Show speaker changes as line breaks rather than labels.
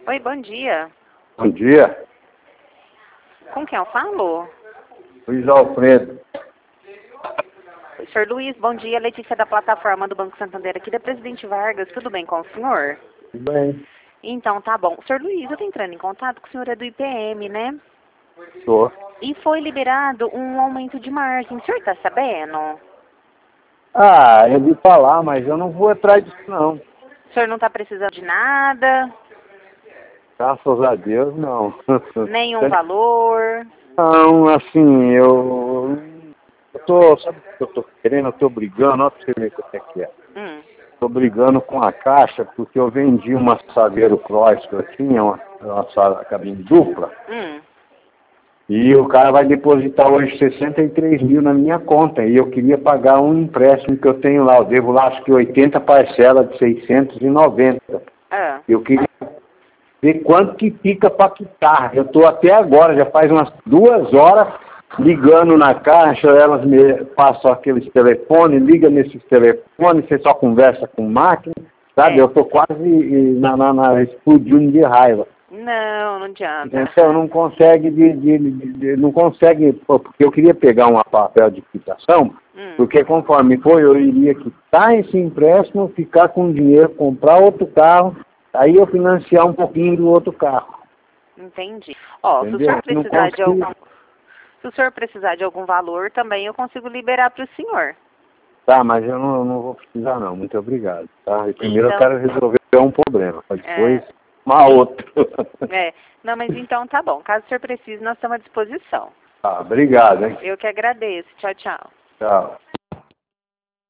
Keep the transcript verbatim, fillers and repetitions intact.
Oi, bom dia.
Bom dia,
Com quem eu falo?
Luiz Alfredo.
senhor Luiz, bom dia. Letícia da plataforma do Banco Santander aqui da Presidente Vargas. Tudo bem com o senhor?
Tudo bem?
Então, tá bom. senhor Luiz, eu tô entrando em contato com o senhor é do I P M, né?
Tô.
E foi liberado um aumento de margem. O senhor tá sabendo?
Ah, eu vi falar, mas eu não vou atrás disso não.
O senhor não tá precisando de nada?
Graças a Deus, não.
Nenhum valor?
Não, assim, eu... Eu tô, sabe o que eu tô querendo? Eu tô brigando, olha pra você ver o que é que é.
Hum.
Tô brigando com a Caixa porque eu vendi uma Saveiro Cross que eu tinha, uma, uma sa- cabine dupla,
Hum.
e o cara vai depositar hoje sessenta e três mil na minha conta, e eu queria pagar um empréstimo que eu tenho lá, eu devo lá acho que oitenta parcelas de seiscentos e noventa.
Ah.
Eu queria ver quanto que fica para quitar. Eu estou até agora, já faz umas duas horas, ligando na Caixa, elas me passam aqueles telefones, liga nesses telefones, você só conversa com máquina, sabe?
É.
Eu estou quase na, na, na explodindo de raiva.
Não, não adianta.
Então não consegue de, de, de- de- não consegue, pô, porque eu queria pegar um papel de quitação,
Hum.
porque conforme foi, eu iria quitar esse empréstimo, ficar com dinheiro, comprar outro carro, aí eu financiar um pouquinho do outro carro.
Entendi. Ó, se o
Entendeu?
senhor
Não
precisar de
consigo.
algum, se o senhor precisar de algum valor, também eu consigo liberar para o senhor.
Tá, mas eu não, não vou precisar não, muito obrigado. Tá? E primeiro eu
Então,
quero resolver um problema, para depois
é,
uma outra.
é, não, mas então tá bom. Caso o senhor precise, nós estamos à disposição.
Tá, obrigado, hein?
Eu que agradeço. Tchau, tchau.
Tchau.